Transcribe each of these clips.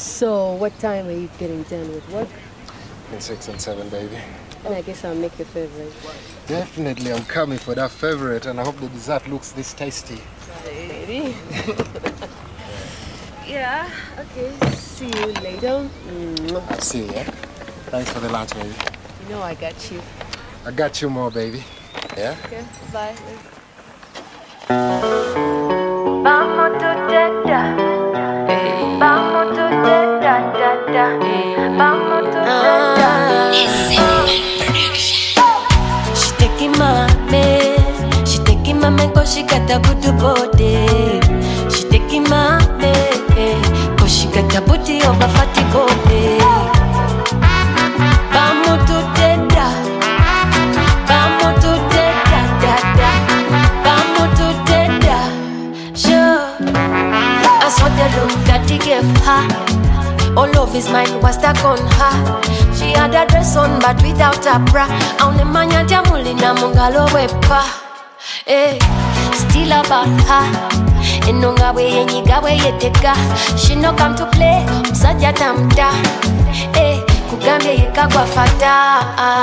So, what time are you getting done with work? In 6 and 7, baby. And I guess I'll make your favorite. Definitely, I'm coming for that favorite, and I hope the dessert looks this tasty. Lady. Yeah, okay. See you later. I'll see you, yeah? Thanks for the lunch, baby. You know I got you. I got you more, baby. Yeah? Okay, bye. Vamos to deda, vamos to deda, vamos to deda. She taking my man, cause she got a good body. She taking my man, cause she got a booty of a fatty body. Vamos to deda, vamos to deda, vamos to deda. Sure, I saw the look that he gave her. All of his mind was stuck on her. She had a dress on but without a bra. Aune manya jamulina mungalo wepa. Hey, still about her. Enonga we yenyiga we yeteka. She no come to play, msaja tamta. Hey, kugambye yekagwa fata.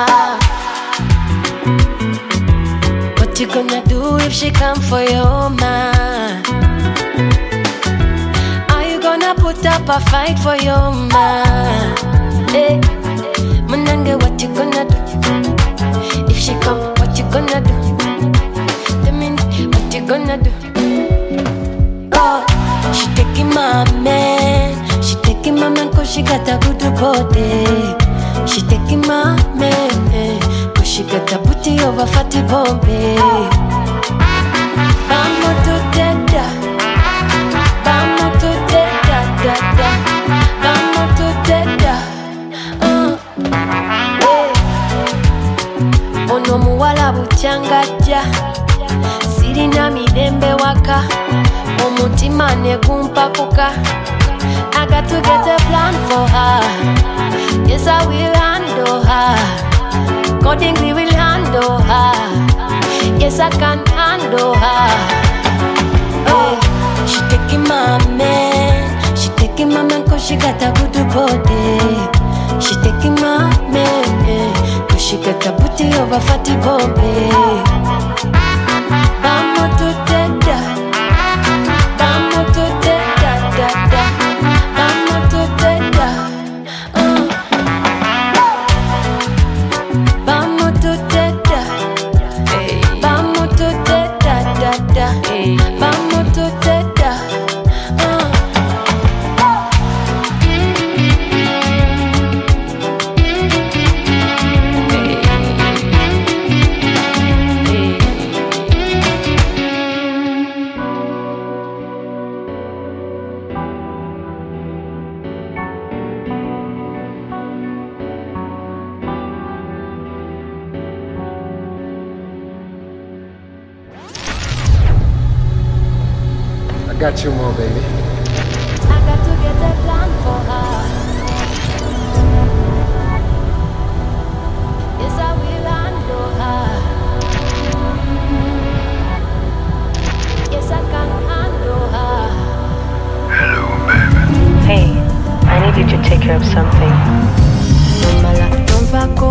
What you gonna do if she come for your man? Are you gonna put up a fight for your man? Hey, manange, what you gonna do? If she come, what you gonna do? What you gonna do? Oh, she taking my man. She taking my man cause she got a good body. She taking my man cause she got a booty of a fatty Bombay. Vamos to deda, vamos to deda, vamos to deda. Ono muwala buchangaja. Sirina mirembe waka, omutima negumpakuka. I got to get a plan for her. Yes, I will handle her. Accordingly, will handle her. Yes, I can handle her. Oh, she taking my man. She taking my man cause she got a good body. She taking my man cause she got a booty of a fatty Bombay. Vamos to deda, vamos to deda, vamos to deda, vamos to deda, vamos to deda, vamos to deda. I got you more, baby. I got to get a plan for her. Yes, I will handle her. Yes, I can handle her. Hello, baby. Hey, I need you to take care of something. Don't